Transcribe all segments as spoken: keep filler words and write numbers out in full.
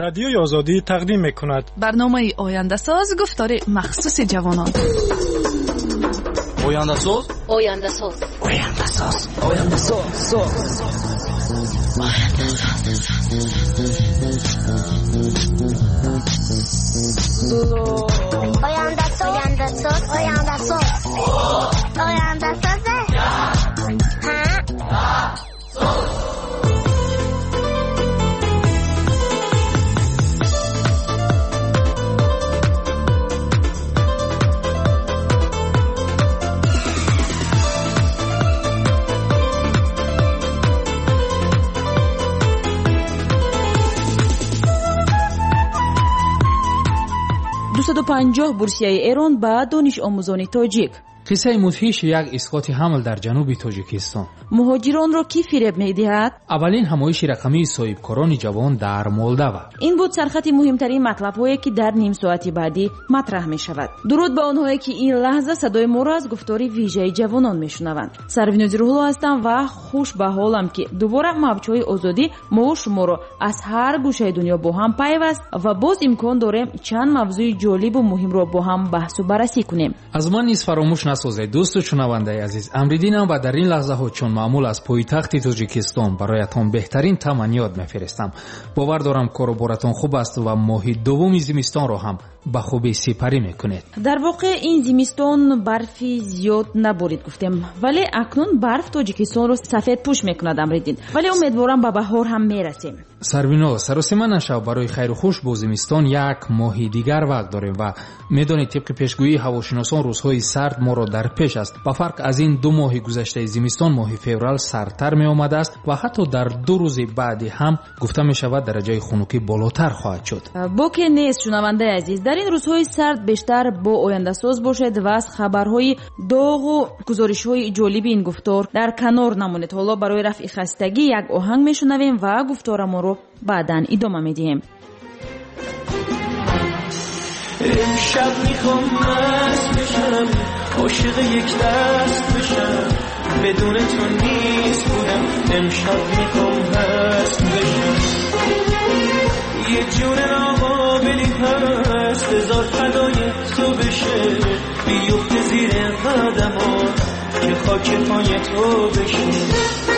رادیوی آزادی تقدیم می‌کند برنامه آینده ساز گفتار مخصوص جوانان. آینده ساز آینده ساز آینده ساز آینده ساز آینده ساز آینده ساز آینده ساز آینده ساز دویست و پنجاه بورسیه ایران به دانش آموزان تاجیک. قصه مدهش یک اسقاط حمل در جنوب تاجیکستان. مهاجران را کی فریب می‌دهد؟ اولین همایش رقمی صاحبکاران جوان در مولداوا. این بود سرخط مهمترین مطلب‌هایی که در نیم ساعتی بعدی مطرح می‌شود. درود به آنهایی که این لحظه صدای ما را از گفتار ویژه جوانان می‌شنوند. سروین روح‌الله هستم و خوش به حالم که دوباره مبچای آزادی ما و شما را از هر گوشه دنیا با هم پیوست و باز امکان داریم چند موضوع جالب و مهم را با هم بحث و بررسی کنیم. از من نیز فراموش نسازید دوست و شنونده عزیز، امریدینم و در این لحظه ها چون معمول از پایتخت تاجیکستان برایتان بهترین تمنیات میفرستم. باور دارم کار و بارتان خوب است و ماه دوم زمستان را هم به خوبی سپری میکنید. در واقع این زمستان برفی زیاد نبارید گفتیم، ولی اکنون برف تاجیکستان رو سفید پوش میکند امریدین، ولی امیدوارم به بهار هم میرسیم. سروینا سراسیمه نشو، برای خیر و خوش با زمستان یک ماه دیگر وقت داریم و میدانید طبق پیشگویی هواشناسان روزهای سرد ما را در پیش است. با فرق از این دو ماه گذشته زمستان ماه فوریه سردتر می آمده است و حتی در دو روز بعدی هم گفته می شود درجه خنکی بالاتر خواهد شد. با که نیست شنونده عزیز، در این روزهای سرد بیشتر با آینده ساز باشید و از خبرهای داغ و گزارش‌های جالب این گفتار در کنار نمونید. حالا برای رفع خستگی یک آهنگ میشنویم و گفتار ما رو بعداً ادامه میدیم. امشب میخوام مست بشم، عاشق یک دست بشم، بدون تو نیست بودم. امشب میخوام مست بشم، یه جون ناقابلی هست، بذار فدای تو بشه، بیفته زیر قدمات که خاک پای تو بشه.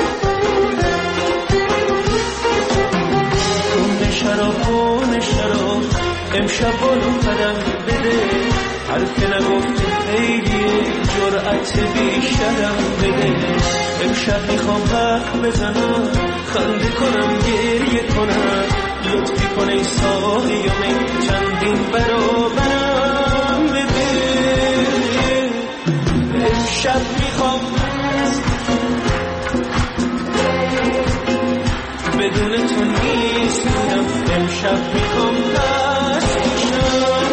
خونه شراب خونه شراب امشب بالو قدم بده، حرف نگفته خیلیه جرأت بیشترم بده. امشب میخوام حرف بزنم، خنده کنم گریه کنم، لطفی کنه ای ساقیامه چندین برابرم بده. امشب میخوام بدون تو نیست بودم، امشب میخوام دست بشم.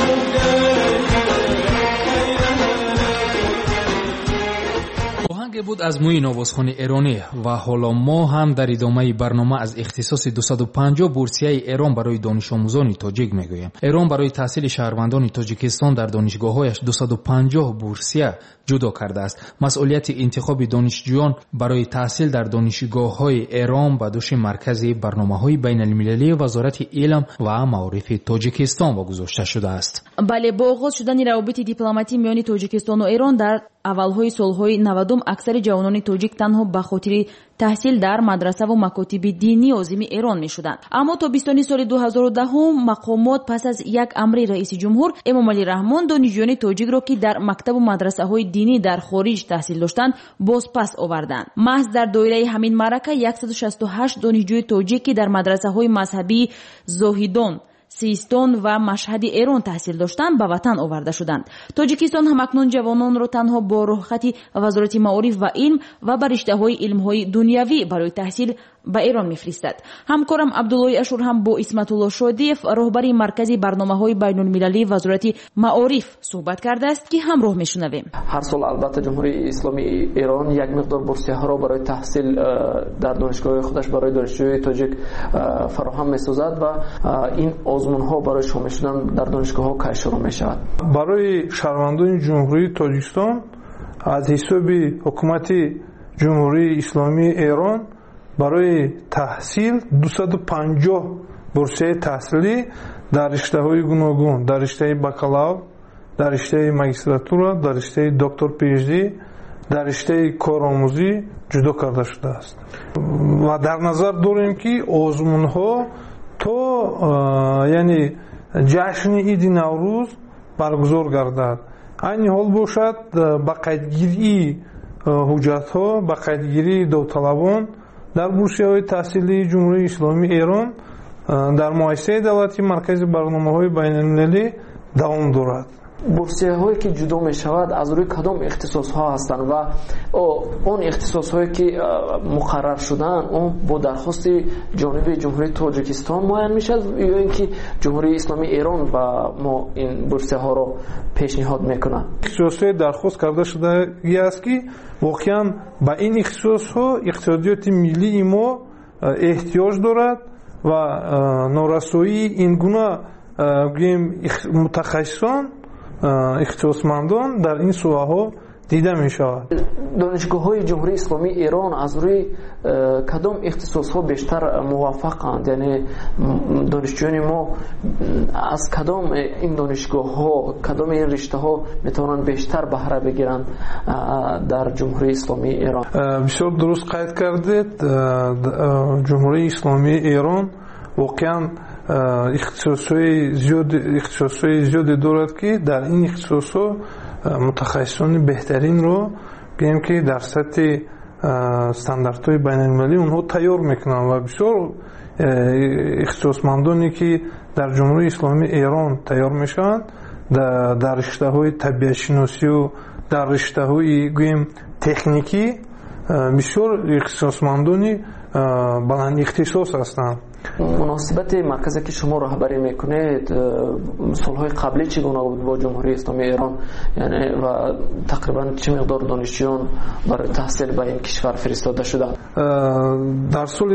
آهنگ بود از موی نوازخوان ایرانی و حالا ما هم در ادامه برنامه از اختصاص دویست و پنجاه بورسیه ایران برای دانش آموزان تاجیک میگویم. ایران برای تحصیل شهروندان تاجیکستان در دانشگاه‌هایش دویست و پنجاه بورسیه جدا کرده است. مسئولیت انتخاب دانشجویان برای تحصیل در دانشگاه‌های ایران به دوش مرکز برنامه‌های بین‌المللی وزارت علم و معارف تاجیکستان واگذاشته شده است. بله، با آغاز شدن روابط دیپلماتی میان تاجیکستان و ایران در اولهای سالهای نود اکثر جوانان تاجیک تنها به خاطر تحصیل در مدرسه و مکاتب دینی عظیم ایران می شدند. اما تا بیستم سال دو هزار و ده مقامات پس از یک امر رئیس جمهور امام علی رحمان دانشجویان تاجیک را که در مکتب و مدرسه های دینی در خارج تحصیل داشتند باز پس آوردند. محض در دایره همین معرکه صد و شصت و هشت دانشجوی تاجیک که در مدرسه های مذهبی زاهدان، سیستان و مشهد ایران تحصیل داشتند به وطن آورده شدند. تاجیکستان هم اکنون جوانان را تنها با رخصت وزارت معارف و علم و بر رشته‌های علم‌های دنیوی برای تحصیل به ایران میفرستد. همکارم عبدالله اشور هم با اسمت الله شادیف راهبر مرکز برنامه‌های بین‌المللی وزارت معارف صحبت کرده است که همراه میشنویم. هر سال البته جمهوری اسلامی ایران یک مقدار بورسیه‌ها را برای تحصیل در دانشگاه خودش برای دانشجوی تاجیک فراهم می‌سازد و این آزمون‌ها برای شامل شدن در دانشگاه‌ها که شروع می‌شود. برای شهروندان جمهوری تاجیکستان از حساب حکومت جمهوری اسلامی ایران برای تحصیل دویست و پنجاه бурсияи таҳсилӣ дар риштаҳои гуногун, дар риштаи бакалавр, дар риштаи магистратура, дар риштаи доктор пиэйчди, дар риштаи коромӯзӣ ҷудо карда шудааст. Ва дар назар дорем ки озмунҳо то яъне ҷашни иди наврӯз баргузор гардад. айни ҳол бошад ба қайдгирии ҳуҷҷатҳо, ба қайдгирии довталабон дар бурсияҳои таҳсилии ҷумҳурии исломии Эрон дар муассисаи давлати маркази барномаҳои байналмилалӣ давом дорад. бурсияҳое ки ҷудо мешавад аз рӯи кадом ихтисосҳо ҳастанд ва он ихтисосҳое ки муқаррар шудаанд он бо дархости ҷониби ҷумҳурии Тоҷикистон муайян мешавад ё ин ки ҷумҳурии исломии Эрон ба мо ин бурсияҳоро пешниҳод мекунад? ихтисосҳое дархост карда шудагӣ аст ки воқеан ба ин ихтисосҳо иқтисодиёти миллии мо эҳтиёҷ дорад ва норасоии ин гуна гӯем мутахассисон ихтисосмандон дар ин соҳаҳо дида мешавад. донишгоҳҳои ҷумҳурии исломии Эрон аз рӯи кадом ихтисосҳо бештар муваффақанд? яъне донишҷӯёни мо аз кадом ин донишгоҳҳо, кадом ин риштаҳо метавонанд бештар баҳра бигиранд дар ҷумҳурии исломии Эрон? бисёр дуруст қайд кардед. ҷумҳурии исломии Эрон воқеан ихтисосҳои зиёди ихтисосҳои зиёде дорад ки дар ин ихтисосҳо мутахассисони беҳтаринро гӯем ки дар сатҳи стандартҳои байналмилалӣ онҳо тайёр мекунанд ва бисёр ихтисосмандоне ки дар ҷумҳурии исломии Эрон тайёр мешаванд дар риштаҳои табиатшиносию дар риштаҳои гӯем техникӣ бисёр ихтисосмандони баландихтисос ҳастанд. муносибати марказе ки шумо раҳбарӣ мекунед солҳои қаблӣ чӣ гуна буд бо ҷумҳурии исломии Эрон, яъне ва тақрибан чӣ миқдор донишҷӯён барои таҳсил ба ин кишвар фиристода шуданд? дар соли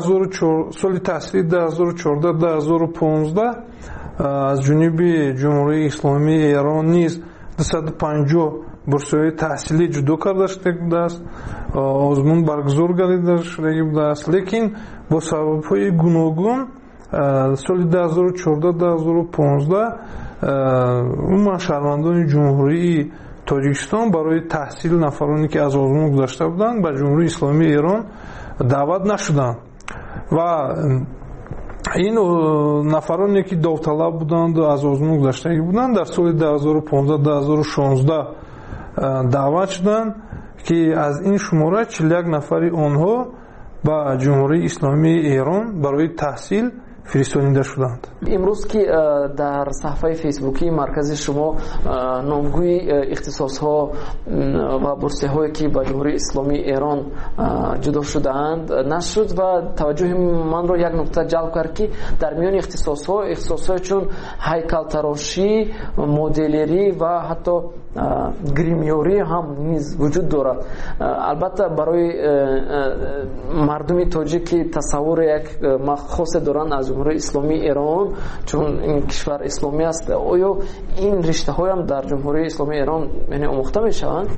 соли таҳсилии ду ҳазору чордаҳ ду ҳазору понздаҳ аз ҷониби ҷумҳурии исломии Эрон низ дусаду панҷоҳ бурсияҳои таҳсилӣ ҷудо карда шудагӣ будааст, озмун баргузор карда шудагӣ будааст, лекин бо сабабҳои гуногун соли ду ҳазору чордаҳ ду ҳазору понздаҳ умуман шаҳрвандони ҷумҳурии Тоҷикистон барои таҳсил нафароне ки аз озмун гузашта буданд ба ҷумҳурии исломии Эрон даъват нашуданд ва ин нафароне ки довталаб буданд аз озмун гузаштагӣ буданд дар соли ду ҳазору понздаҳ ду ҳазору шонздаҳ даъват шуданд ки аз ин шумора чилу як нафари онҳо ба ҷумҳурии исломии Эрон барои таҳсил фиристонида шуданд. имрӯз ки дар саҳифаи фейсбукии маркази шумо номгӯи ихтисосҳо ва бурсияҳое ки ба ҷумҳурии исломии Эрон ҷудо шудаанд нашр шуд ва таваҷҷӯҳи манро як нуқта ҷалб кард ки дар миёни ихтисосҳо ихтисосҳое чун ҳайкалтарошӣ, моделерӣ ва ҳатто гримёрӣ ҳам низ вуҷуд дорад. албатта барои мардуми тоҷик ки тасаввури як хосе доранд аз ҷумҳурии исломии Эрон, чун ин кишвар исломӣ аст, оё ин риштаҳои ҳам дар ҷумҳурии исломии Эрон яъне омӯхта мешаванд?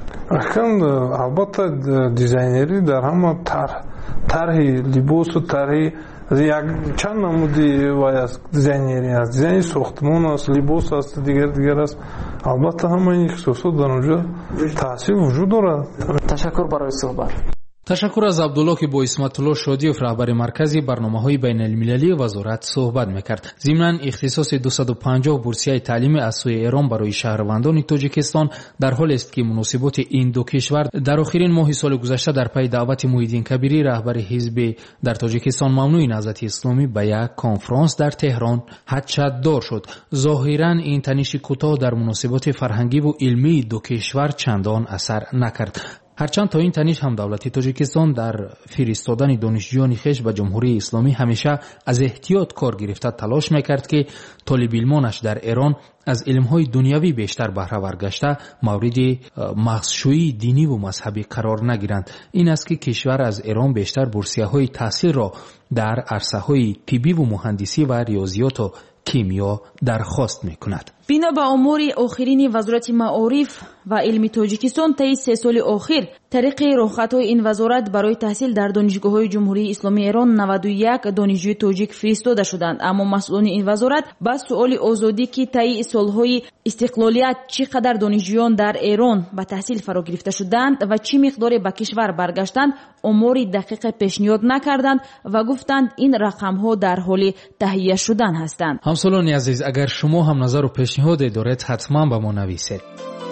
албатта дизайнерӣ дар ҳама тарҳи либосу тарҳи як чанд намуди вай аст. дизайнерӣ аст, дизайни сохтмон аст, либос аст, дигар дигар аст. албатта ҳама ин ихтисосот дар онҷо таҳсил вуҷуд дорад. ташаккур барои суҳбат. ташаккур аз абдулло ки бо исматулло шодиев раҳбари маркази барномаҳои байналмилалии вазорат суҳбат мекард. зимнан ихтисоси дусаду панҷоҳ бурсияи таълимӣ аз сӯи Эрон барои шаҳрвандони Тоҷикистон дар ҳоле аст ки муносиботи ин ду кишвар дар охирин моҳи соли гузашта дар пайи даъвати Муҳиддин Кабирӣ раҳбари ҳизби дар Тоҷикистон мамнӯи наҳзати исломӣ ба як конфронс дар Теҳрон ҳаҷатдор шуд. зоҳиран ин таниши кӯтоҳ дар муносиботи фарҳангиву илмии ду кишвар чандон асар накард. ҳарчанд то ин таниш ҳам давлати Тоҷикистон дар фиристодани донишҷӯёни хеш ба ҷумҳурии исломӣ ҳамеша аз эҳтиёт кор гирифта талош мекард ки толибилмонаш дар Эрон аз илмҳои дунявӣ бештар баҳравар гашта мавриди мағзшӯии диниву мазҳабӣ қарор нагиранд. ин аст ки кишвар аз Эрон бештар бурсияҳои таҳсилро дар арсаҳои тиббиву муҳандисӣ ва риёзиёту кимиё дархост мекунад. бино ба омори охирини вазорати маориф ва илми тоҷикистон таи се соли охир тариқи роҳхатҳои ин вазорат барои таҳсил дар донишгоҳҳои ҷумҳурии исломии Эрон наваду як донишҷӯи тоҷик фиристода шуданд. Аммо масъулони ин вазорат ба суоли озодӣ ки таи солҳои истиқлолият чӣ қадар донишҷӯён дар Эрон ба таҳсил фаро гирифта шуданд ва чӣ миқдоре ба кишвар баргаштанд омори дақиқе пешниҳод накарданд ва гуфтанд ин рақамҳо дар ҳоли таҳия шудан ҳастанд. ҳамсолони азиз, агар шумо ҳам назару пешниҳоде доред, ҳатман ба мо нависед.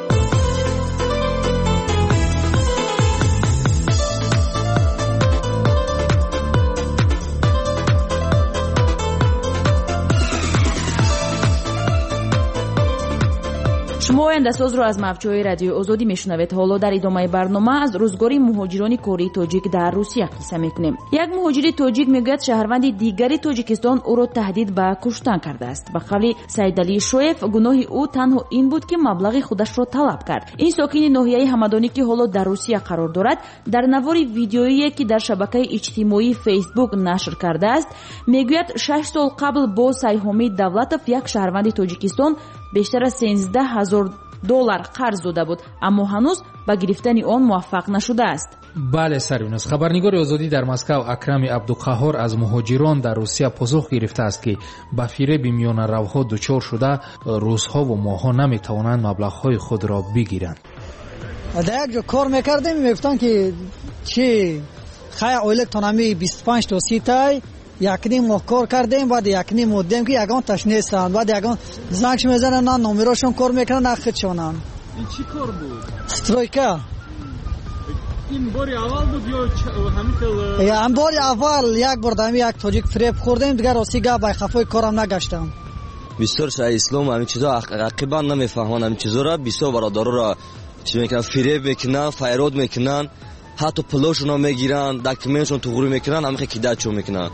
шумо ояндасозро аз мавҷҳои радиои озодӣ мешунавед. ҳоло дар идомаи барнома аз рӯзгори муҳоҷирони кории тоҷик дар русия қисса мекунем. як муҳоҷири тоҷик мегӯяд шаҳрванди дигари тоҷикистон ӯро таҳдид ба куштан кардааст. ба қавли Саидалии Шоев, гуноҳи ӯ танҳо ин буд ки маблағи худашро талаб кард. ин сокини ноҳияи ҳамадонӣ ки ҳоло дар русия қарор дорад, дар навори видеое ки дар шабакаи иҷтимоии фейсбук нашр кардааст, мегӯяд шаш сол қабл бо Сайҳоми Давлатов як шаҳрванди тоҷикистон бештар аз сенздаҳ ҳазор доллар қарз дода буд, аммо ҳанӯз ба гирифтани он муваффақ нашудааст. бале сарвинус, хабарнигори озодӣ дар Москав Акрами Абдуқаҳҳор аз муҳоҷирон дар Русия посух гирифтааст ки ба фиреби миёнаравҳо дучор шуда рӯзҳо ва моҳҳо наметавонанд маблағҳои худро бигиранд. дар як ҷо кор мекардем, мегуфтанд ки чи хай оилатонами бисту панҷ то си тай якним моҳ кор кардем, баъд якним моҳ дидем ки ягон таш нестанд, баъд ягон занч мезананд, на номерошон кор мекунанд, на худшонанд. ин чӣ кор буд? Стройка. ин бори аввал буд ё ҳамин я ин бори аввал як бор дами як тоҷик фиреб хӯрдем, дигар рости гап бай хафои корам нагаштам. бисёр шаҳри ислом ҳамин чизо рақибан намефаҳманд, ҳамин чизоро бисёр бародароро чӣ мекунанд, фиреб мекунанд, файрод мекунанд, ҳатто пулошонро мегиранд, документшон туғурӣ мекунанд, ҳамин кидачо мекунанд.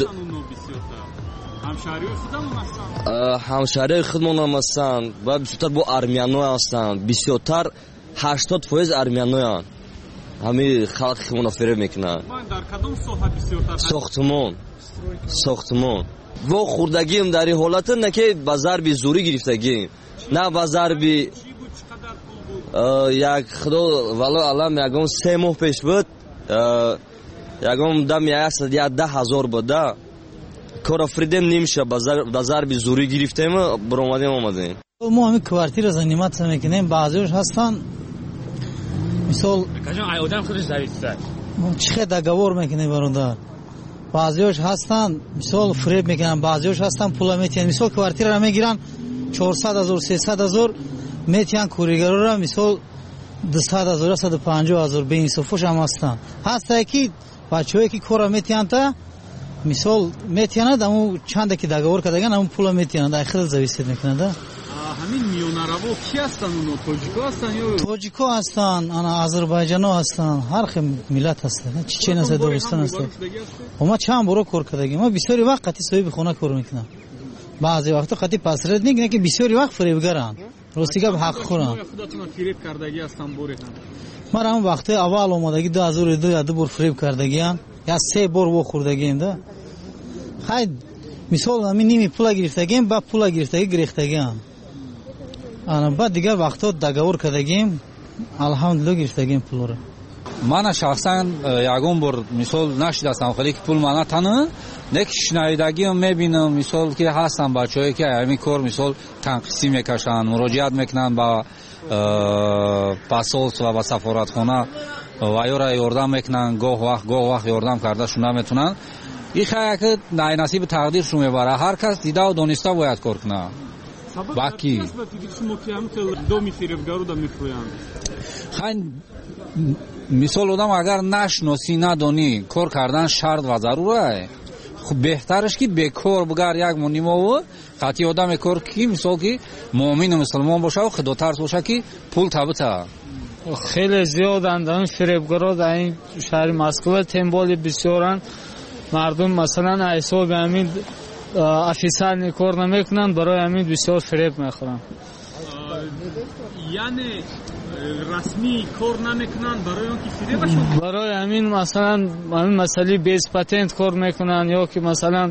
ҳамшаҳриҳои худмон ҳам ҳастанд ва бисёртар бо армяно ҳастанд, бисёртар ҳаштод фоиз армяноянд. ҳамин халқи худмонро фиреб мекунанд. дар кадом соҳа бисёртар? сохтмон сохтмон во хурдагием дар ин ҳолата на ки ба зарби зӯрӣ гирифтагием, на ба зарби як худо вало алам ягон се моҳ пеш буд, ягон дам ядаҳ ҳазор буда кора фридем нимша ба зарби зӯрӣ гирифтем, биромадем омадем. мо ҳамин квартира заниматся мекунем, баъзеош ҳастанд мисол одам худаш зависад чихе договор мекунем бародар, баъзеош ҳастанд мисол фреб мекунанд, баъзеош ҳастанд пула метиҳанд, мисол квартираро мегиранд чорсад ҳазор сесад ҳазор метиҳанд, кӯригарора мисол дусад ҳазор саду панҷоҳ ҳазор, беинсофош ҳам ҳастанд. ҳастае ки бачаҳое ки кора метиҳанда мисол метиҳанд, аму чанде ки договор кардаган аму пула метиҳанд, ай хеле зависит мекунад. ҳамин миёнараво ки ҳастанд? уно тоҷико ҳастанд ё тоҷико ҳастанд, ана азербайҷано ҳастанд, ҳар хел миллат ҳастанд, чечен аст, догистон аст. ма чанд боро кор кардагем, ма бисёри вақт қати соҳиби хона кор мекунам, баъзе вақто қати посредник, не ки бисёри вақт фиребгаранд, рости гап ҳақхӯранд. худатон фиреб кардаги ҳастанд бори ҳам? мар ҳам вақтои аввал омадаги ду ҳазору ду я ду бор фиреб кардагиам, я се бор во хӯрдагием да. хай мисол ҳамин ними пула гирифтагием, ба пула гирифтаги гирехтагиам, ана баъд дигар вақтҳо договор кардагием, алҳамдулилло гирифтагием пулро. мана шахсан ягон бор мисол нашидастам хеле ки пул мана тану нек шинавидагиам мебинам, мисол ки ҳастан бачаҳое ки ҳамин кор мисол танқисӣ мекашанд, муроҷиат мекунанд ба посолство ва ба сафоратхона ва ёра ёрдам мекунанд, гоҳ вақт гоҳ вақт ёрдам кардашо наметунанд. ин хая ки найнасиби тақдиршо мебара, ҳар кас дидау дониста бояд кор кунад. баки хай мисол одам агар нашносӣ надонӣ, кор кардан шарт ва зарур аст. хуб беҳтараш ки бекор бигар як монимову қати одаме кор ки мисол ки муъмину мусулмон бошаву худотарс боша ки пул табита. хеле зиёданд ин фиребгаро дар ин шаҳри Москва, темболи бисёранд. мардум масалан ҳисоби ҳамин официални кор намекунанд, барои ҳамин бисёр фиреб мехӯранд. яъне расмӣ кор намекунанд барои он ки фиребашон, барои ҳамин масалан ҳамин масъалаи без патент кор мекунанд, ё ки масалан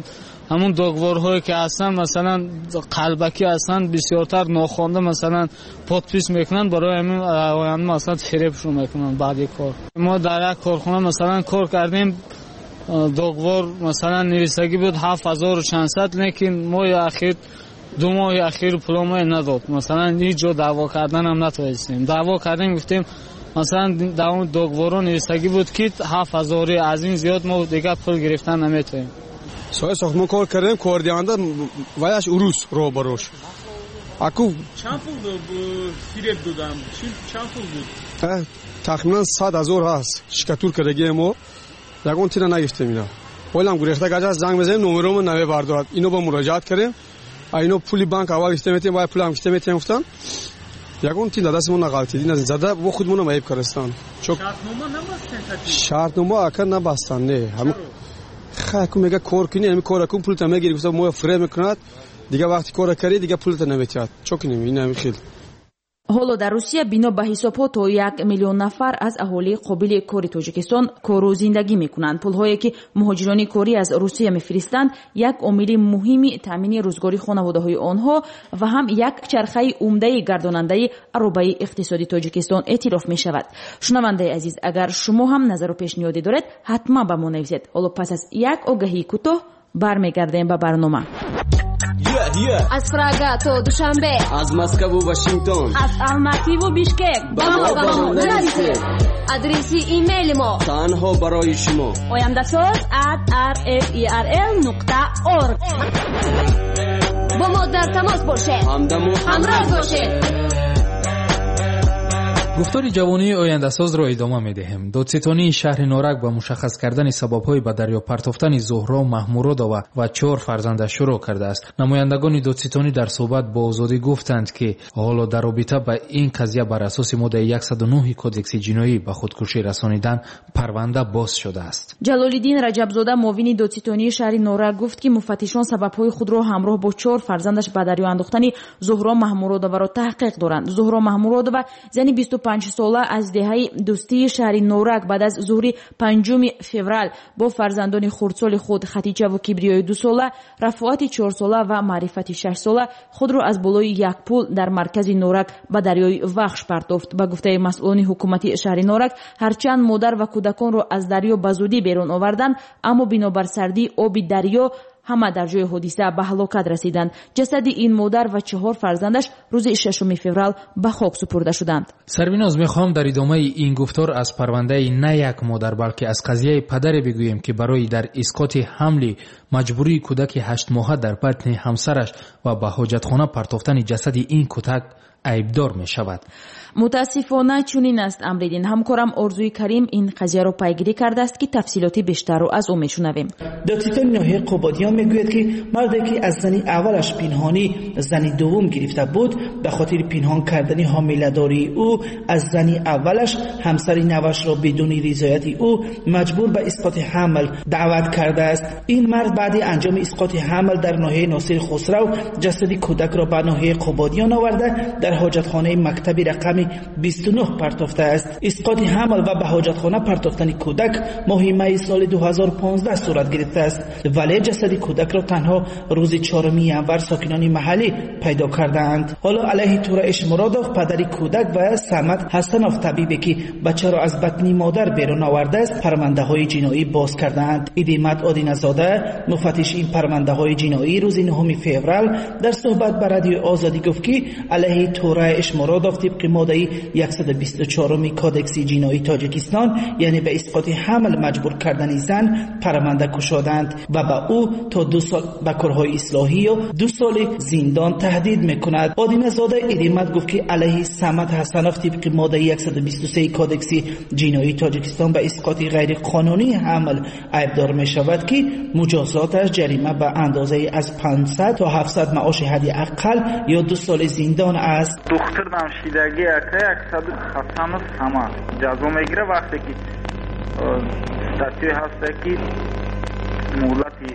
همون договорҳое ки ҳастанд масалан қалбакӣ ҳастанд бисёртар нохонда масалан подпис мекунанд барои ҳамин оянда масалан фиребшон мекунанд баъди кор. мо дар як корхона масалан кор кардем, договор масалан нависагӣ буд ҳафт ҳазору чандсад, лекин моҳи ахир ду моҳи ахир пуломое надод. масалан ҳеҷ ҷо даъво карданам натавонистем. даъво кардем, гуфтем масалан дар он договоро нависагӣ буд ки ҳафт ҳазори аз ин зиёд мо дигар пул гирифтан наметавонем. соҳаи сохтмон кор кардем, кордиҳанда ваяш урус роҳбарош аку чанд пул фиреб додам? чанд пул буд? тахминан сад ҳазор ҳаст. шикатур кардагие мо ягон тина нагирифтем. ина ҳолам гурехта гаҷа занг мезанем, номеромо наве бардорад. ино ба муроҷиат кардем. айно пули банк аввал гирифта метем, баъд пулам гирифта метем, гуфтан ягон тина дасти мо нағалтид. ин аз зада бо худмона маиб кардастан. шартнома набастен? шартнома ака набастан. не ҳам хаку мега кор кунӣ, ҳамин кора кун, пулта мегири, гуфта мо фиреб мекунад, дига вақти кора карӣ, дига пулта наметиҳад. чо кунем? ин ҳамин хел. ҳоло дар русия бино ба ҳисобҳо то як миллион нафар аз аҳолии қобили кори тоҷикистон кору зиндагӣ мекунанд. пулҳое ки муҳоҷирони корӣ аз русия мефиристанд як омили муҳими таъмини рӯзгори хонаводаҳои онҳо ва ҳам як чархаи умдаи гардонандаи аробаи иқтисоди тоҷикистон эътироф мешавад. шунавандаи азиз, агар шумо ҳам назару пешниҳоде доред, ҳатман ба мо нависед. ҳоло пас аз як огаҳии кӯтоҳ бармегардем ба барнома. از فرага то душанбе, از مسکو و واشنگتن، از алматӣ و бишкек ба мо ба мо нависед. адреси имейли мо танҳо барои шумо oyandasоз at r f e r l нуқта org. бо мо дар тамос бошед, ҳамдаму ҳамроҳ бошед. гуфтори ҷавонии ояндасозро идома медиҳем. додситонии шаҳри норак ба мушаххас кардани сабабҳои ба дарё партофтани зуҳро маҳмуродова ва чор фарзандаш шурӯъ кардааст. намояндагони додситонӣ дар суҳбат бо озодӣ гуфтанд ки ҳоло дар робита ба ин қазия бар асоси моддаи яксаду нӯҳи кодекси ҷиноӣ ба худкушӣ расонидан парванда боз шудааст. ҷалолиддин раҷабзода муовини додситонии шаҳри норак гуфт ки муфаттишон сабабҳои худро ҳамроҳ бо чор фарзандаш ба дарё андохтани зуҳро маҳмуродоваро таҳқиқ доранд. зуҳро маҳмуродова зани бисту панҷ сола аз деҳаи дӯстии шаҳри норак баъд аз зуҳри панҷуми феврал бо фарзандони хурдсоли худ хатиҷаву кибриёи ду сола, рафоати чор сола ва маърифати шаш сола худро аз болои як пул дар маркази норак ба дарёи вахш партофт. ба гуфтаи масъулони ҳукумати шаҳри норак, ҳарчанд модар ва кӯдаконро аз дарё ба зудӣ берун оварданд, аммо бинобар сардии оби дарё ҳама дар ҷои ҳодиса ба ҳалокат расиданд. ҷасади ин модар ва чаҳор фарзандаш рӯзи шашуми феврал ба хок супурда шуданд. сарвиноз, мехоҳам дар идомаи ин гуфтор аз парвандаи на як модар, балки аз қазияи падаре бигӯем ки барои дар исқоти ҳамли маҷбурии кӯдаки ҳаштмоҳа дар батни ҳамсараш ва ба ҳоҷатхона партофтани ҷасади ин кӯдак айбдор мешавад. мутаассифона чунин аст. амридин ҳамкорам Орзуи Карим ин қазияро пайгирӣ кардааст ки тафсилоти бештарро аз ӯ мешунавем. додситони ноҳияи қободиён мегӯяд ки марде ки аз зани аввалаш пинҳонӣ зани дуввум гирифта буд, ба хотири пинҳон кардани ҳомиладории ӯ аз зани аввалаш ҳамсари навашро бидуни ризояти ӯ маҷбур ба исқоти ҳамл даъват кардааст. ин мард баъди анҷоми исқоти ҳамл дар ноҳияи Носири Хусрав ҷасади кӯдакро ба ноҳияи Қободиён оварда дар ҳоҷатхонаи мактаби рақами бисту нӯҳ партофта аст. исқоти ҳамл ва ба ҳоҷатхона партофтани кӯдак моҳи майи соли ду ҳазору понздаҳ сурат гирифта аст, вале ҷасади кӯдакро танҳо рӯзи чорум январ сокинони маҳаллӣ пайдо кардаанд. ҳоло алайҳи Тура Эшмуродов, падари кӯдак, ва Самад Ҳасанов, табибе ки бачаро аз батни модар берун овардааст, парвандаҳои ҷиноӣ боз кардаанд. Идимат Одиназода, муфаттиши ин парвандаҳои ҷиноӣ, рӯзи нӯҳуми феврал дар суҳбат ба радиои Озодӣ гуфт ки алайҳи Тура Эшмуродов тибқи моддаи яксаду бисту чоруми кодекси ҷиноии Тоҷикистон, яъне ба исқоти ҳамл маҷбур кардани зан, парванда кушоданд ва ба ӯ то ду сол ба корҳои ислоҳӣ ё ду соли зиндон таҳдид мекунад. Одиназода идимат гуфт ки алайҳи Самад Ҳасанов тибқи моддаи яксаду бисту се кодекси ҷиноии Тоҷикистон ба исқоти ғайриқонунии ҳамл айбдор мешавад ки муҷозоташ ҷарима ба андозаи аз панҷсад то ҳафтсад маоши ҳадди аққал ё ду соли зиндон аст. духтар намшидаги ака яксаду Ҳасанов Самад ҷазо мегира вақте ки статьёе ҳаста ки муҳлати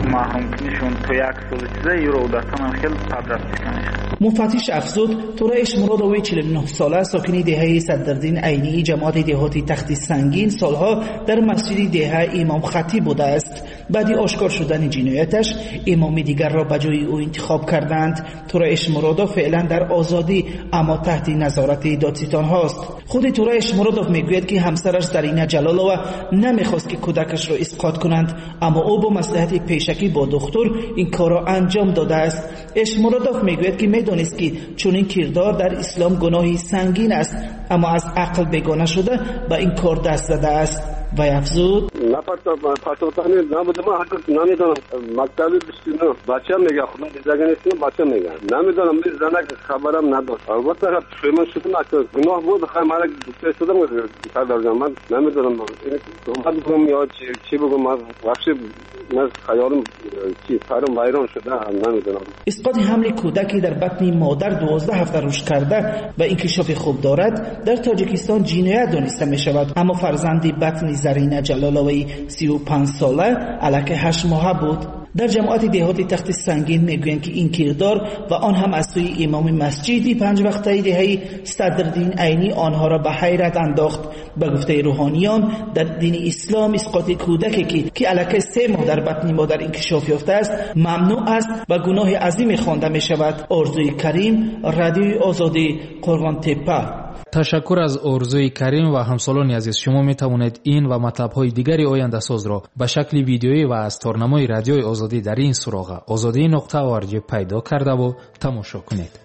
محروم کنیشون تو یک سال چیزه یورو دستان خیلی قدرت کنیش. مفتش افزود تورایش مرادوی چهل و نه ساله ساکنی دهه صدرالدین عینی جماعت دهاتی تخت سنگین سالها در مسجد دهه امام خطیب بوده است. بعدی آشکار شدن جنایتش امامی دیگر را به جای او انتخاب کردند. تورایش مرادوف فعلا در آزادی اما تحت نظارت دادستان هاست. خود تورایش مرادوف میگوید که همسرش زرینه جلالова نمیخواست که کودکش را اسقاط کنند اما او با مصلحت پیشکی با دکتر این کار را انجام داده است. اش مرادوف میگوید که میدانست که چنین کردار در اسلام گناهی سنگین است اما از عقل بیگانه شده به این کار دست زده است و افزود پاسوتانی نبوده ما حتی نمیدونم مکتبی بشتینو بچه هم نگه خودم دیزاگه نیستیم بچه هم نگه نمیدونم می زنک خبرم نداشت البته شما شدیم اکتر گناه بود خیلی مرا دوسته شدم سردار جان من نمیدونم من بگم یا چی بگم من وقتی من خیالم چی سرم ویران شده نمیدونم. اسقاط حمل کودکی در بطن مادر دوازده هفته رشد کرده و انکشاف خوب دارد در تاجیکستان جنایت دانسته می شود اما فرزندی بطن زرینه جلالوی سی و پنج ساله علیه هشت ماهه بود. در جماعت دهاتی تخت سنگین میگویند که این کردار و آن هم از سوی امام مسجدی پنج وقته دهه صدرالدین عینی آنها را به حیرت انداخت. به گفته روحانیان در دین اسلام اسقاط کودکی که که علیه سه ماه در بطن مادر انکشاف یافته است ممنوع است و گناه عظیم خوانده می شود. آرزوی کریم، رادیوی آزادی، قرغان تپه. تشکر از آرزوی کریم و همسالان عزیز. شما می توانید این و مطلب‌های دیگری آینده ساز را به شکل ویدیویی و از تارنمای رادیوی آزادی در این سراغ آزادی نقطه org پیدا کرده و تماشا کنید.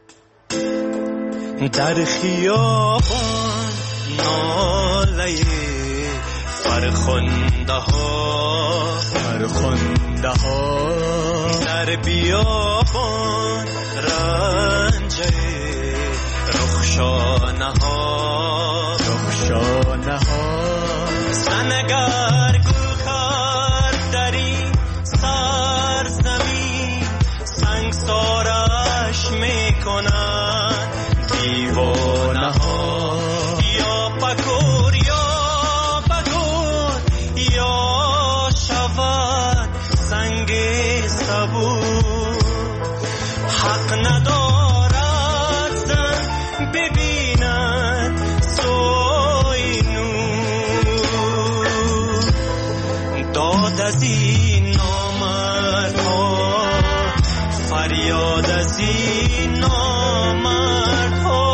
در خیابان ناله فرخنده ها فرخنده ها در بیابان رنجه رخشانه ها رخشانه ها سنگر گوهر در این سرزمین سنگسارش میکنن دیوانه ها یا بگور یا بگور یا شود سنگ صبور حق ندارد ببیند سوی نور داد از این نامردها فریاد از این نامردها.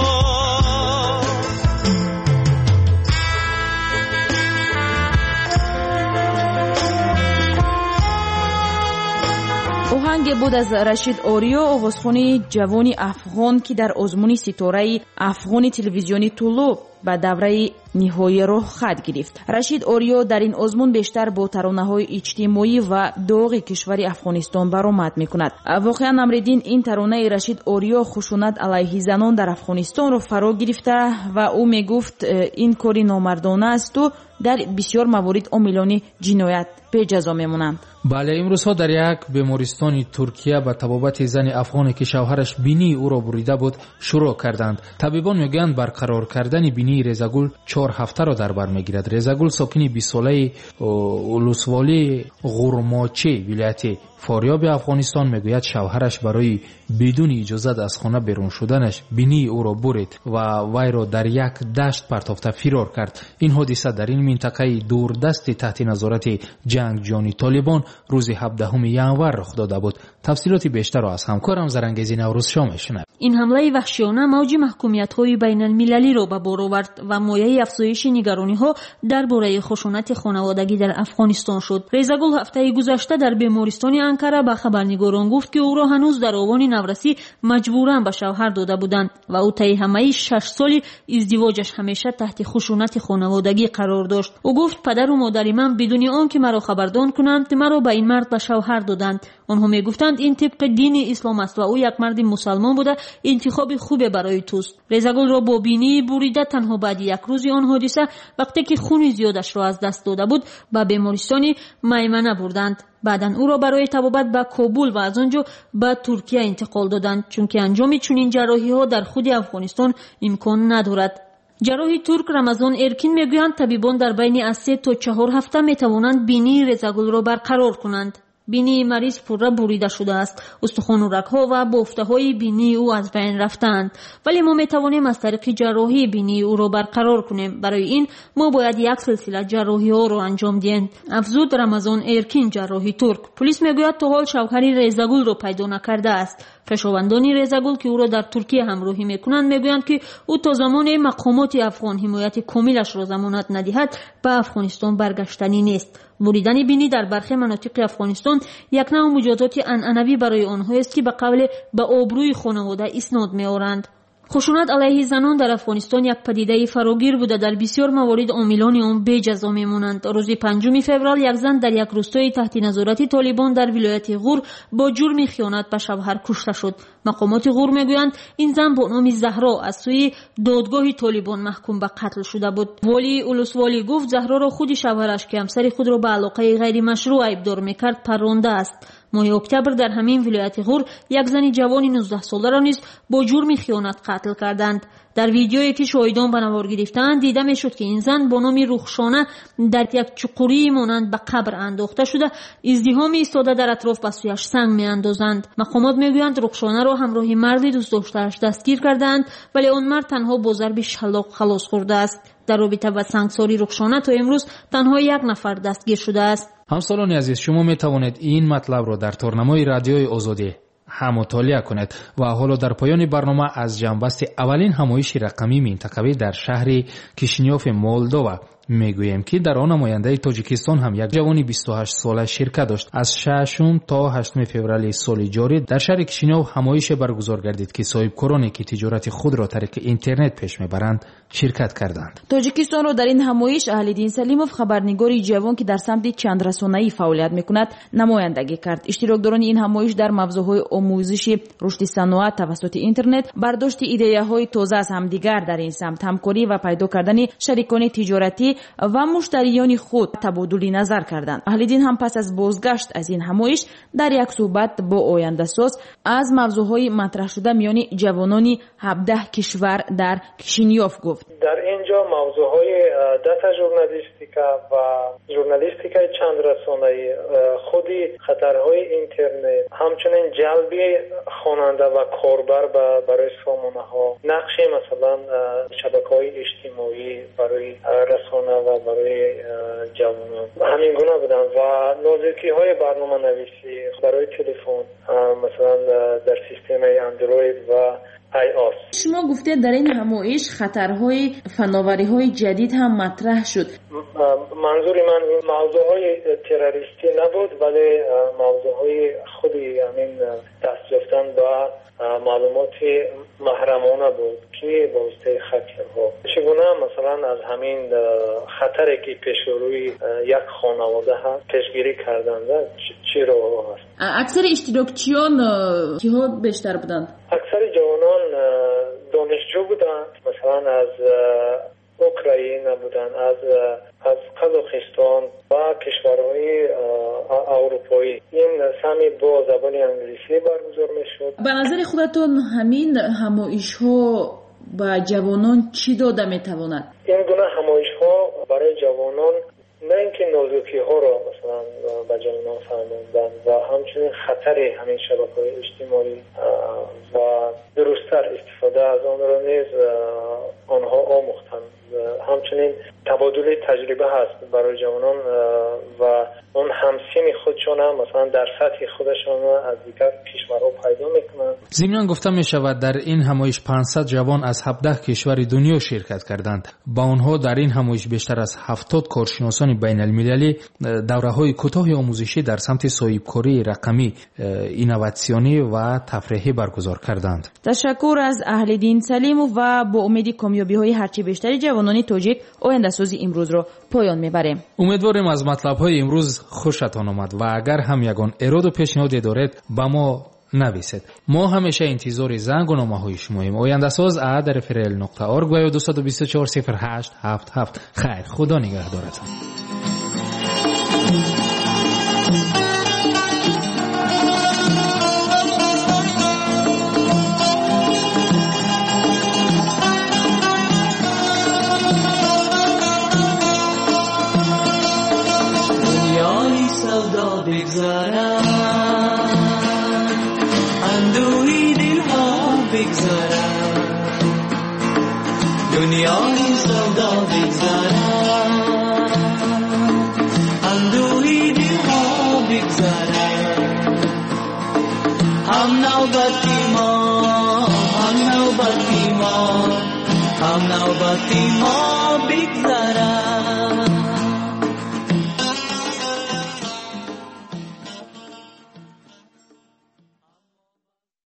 آهنگ بود از رشید اوریو آوازخوانی جوانی افغان که در آزمون ستاره افغانی تلویزیونی طلوع به دوره نهایی رو خط گرفت. رشید اوریو در این آزمون بیشتر با ترانه‌های اجتماعی و داغ کشور افغانستان برآمد می‌کند. واقعا نمردین این ترانه رشید اوریو خشونت علیه زنان در افغانستان رو فرا گرفته و او میگفت این کاری نامردانه است و در بسیار موارد عاملان جنایت به جزا میمونند. بله، امروزها در یک بیمارستان ترکیه به طبابت زن افغانی که شوهرش بینی او را بریده بود شروع کردند. طبیبان میگویند برقرار کردن بینی رضاگل چهار هفته را در بر میگیرد. رضاگل ساکن بیست ساله ولسوالی غرماچه ولایت فاریاب افغانستان میگوید شوهرش برای بدون اجازه از خانه بیرون شدنش بینی او را برید و وی را در یک دشت پرتافته فرار کرد. این حادثه در این منطقه دوردست تحت نظارت جنگ جانی طالبان روز هفدهم ژانویه رخ داده بود. تفصیلات بیشتر را از همکارم زرنگیزی نوروز شاه میشنویم. این حمله وحشیانه موج محکومیت‌های بین المللی را به بار آورد و مایه افزایش نگرانی‌ها درباره خشونت خانوادگی در افغانستان شد. رضاگل هفته گذشته در بیمارستان انکره به خبرنگاران گفت که او را هنوز در آوان نورسی مجبوراً به شوهر داده بودند و او طی همه شش سال ازدواجش همیشه تحت خشونت خانوادگی قرار داشت. او گفت پدر و مادر من بدون آنکه مرا خبردار کنند مرا به این مرد به شوهر دادند. آنها میگفتند این طبق دین اسلام است و او یک مرد مسلمان بوده، انتخاب خوبی برای توست. رضاگل را با بینی بریده تنها بعد یک روز آن حادثه وقتی که خون زیادش را از دست داده بود به بیمارستان میمنه بردند. بعداً او را برای طبابت به کابل و از آنجا به ترکیه انتقال دادند چون که انجام چنین جراحی ها در خود افغانستان امکان ندارد. جراح ترک رمضان ارکین میگویند طبیبان در بین از سه تا چهار هفته میتوانند بینی رضاگل را برقرار کنند. بینی مریض پوره بریده شده است. استخوان و رگ‌ها و بافته‌های بینی او از بین رفتند، ولی ما می‌توانیم از طریق جراحی بینی او را برقرار کنیم. برای این ما باید یک سلسله جراحی‌ها را انجام دهیم. افزود رمضان ایرکین، جراحی ترک. پلیس میگوید تا حال شوهر ریزگل را پیدا نکرده است. خویشاوندان ریزگل که او را در ترکیه همراهی میکنند میگویند که او تا زمان مقامات افغان حمایت کاملش را ضمانت ندهد به افغانستان برگشتنی نیست. بریدن بینی در برخی مناطق افغانستان یک نوع مجازات عنعنوی برای آنها است که به قول به آبروی خانواده اسناد می‌آورند. خشونت علیه زنان در افغانستان یک پدیده فراگیر بوده. در بسیار موارد عاملان آن بی جزا میمانند. روز پنجم فوریه یک زن در یک روستای تحت نظارت طالبان در ولایت غور با جرم خیانت به شوهر کشته شد. مقامات غور میگویند این زن با نام زهرا از سوی دادگاه طالبان محکوم به قتل شده بود. والی اولسوالی گفت زهرا را خود شوهرش که همسر خود را به علاقه غیر مشروع ایبدار میکرد پرانده است. ماه اکتبر در همین ولایت غور یک زن جوان نوزده ساله را نیز با جرم خیانت قتل کردند. در ویدیویی که شاهدان به نوار گرفتند دیده میشد که این زن با نام رخشانه در یک چقوری مانند به قبر انداخته شده ازدحام ایستاده در اطراف به سویش سنگ میاندازند. مقامات میگویند رخشانه را همراه مردی دوست داشته‌اش دستگیر کردند، ولی آن مرد تنها با ضرب شلاق خلاص خورده است. در رابطه با سنگساری رخشانه تا امروز تنها یک نفر دستگیر شده است. همسالان عزیز، شما می توانید این مطلب را در تورنمای رادیوی آزادی هم مطالعه کنید و حالا در پایان برنامه از جنبست اولین همایش رقمی منطقوی در شهر کیشینیوف مولدووا میگوییم که در آن نماینده تاجیکستان هم یک جوانی بیست و هشت ساله شرکت داشت. از ششم تا هشتم فوریه سال جاری در شهر کیشینیوف همایش برگزار گردید که صاحبکارانی که تجارت خود را طریق اینترنت پیش میبرند شرکت کردند. تاجیکستان را در این همایش اهل‌دین سلیموف، خبرنگاری جوان که در سمت چند رسانه‌ای فعالیت میکند، نمایندگی کرد. اشتراکداران این همایش در موضوعهای آموزشی، رشد صنعت توسط اینترنت، برداشت ایده‌های تازه از همدیگر در این سمت، همکاری و پیدا کردن شریکان تجارتی و مشتریان خود تبادل نظر کردند. اهل‌دین هم پس از بازگشت از این همایش در یک صحبت با آینده ساز از موضوعهای مطرح شده میان جوانان هفده کشور در کیشینیوف گفت. در اینجا موضوعهای داتا ژورنالیستیکا و ژورنالیستیکای چند رسانه‌ای، خودی خطرهای اینترنت، همچنین جلب خواننده و کاربر برای سامانه‌ها، نقش مثلا شبکه‌های اجتماعی برای رسانه و برای جوانان همین گونه بودن و نازکی‌های برنامه نویسی برای تلفن، مثلا در سیستم اندروید و آی او اس. شما گفته در این همایش خطرهای فناوری‌های جدید هم مطرح شد. منظور من این موضوعهای تروریستی نبود، ولی موضوعهای خودی همین دست یافتن با معلومات محرمانه بود که با واسطه هکرها چگونه مثلا از همین خطری که پیش روی یک خانواده هست پیشگیری کردند. چی راه هست؟ اکثر اشتراکچیان کیها بیشتر بودند؟ اکثر جوانان دانشجو بودند، مثلا از اوکراین بودند، از از قزاقستان و کشورهای اروپایی. این سمی با زبان انگلیسی برگزار میشد. به نظر خودتون همین همایش ها با جوانان چی داده میتواند؟ این گونه همایش ها برای جوانان نه اینکه نازکی ها را مثلا به جوانان فهماندن و همچنین خطر همین شبکه‌های اجتماعی و درست‌تر استفاده از آن را نیز آنها آموختند. همچنین تبادل تجربه هست برای جوانان و اون همسین خودشان هم مثلا در سطح خودشان از دیگر کشورها پیدا میکنند. ضمناً گفته می شود در این همایش پانصد جوان از هفده کشور دنیا شرکت کردند. با آنها در این همایش بیشتر از هفتاد کارشناسان بین المللی دوره‌های کوتاه آموزشی در سمت صاحبکاری رقمی، اینوواسیونی و تفریحی برگزار کردند. تشکر از اهل‌دین سلیموف و با امید کامیابی‌های هرچی بیشتری جوانان تاجیک آینده سازی امروز را پایان میبریم. امیدواریم از مطلب‌های امروز خوشتان آمد و اگر هم یگان ایراد و پیشنهادی دارید با ما نویسید. ما همیشه انتظار زنگ و نامه‌های شماییم. آینده ساز ات رفرل نقطه اورگ و دو دو چهار صفر هشت هفت هفت. خیر، خدا نگهدارتان. دنیای سودا بگذارم بگذرد دنیای سودا بگذرد اندوهی دلها بگذرد هم نوبتی ما هم نوبتی ما هم نوبتی ما بگذرد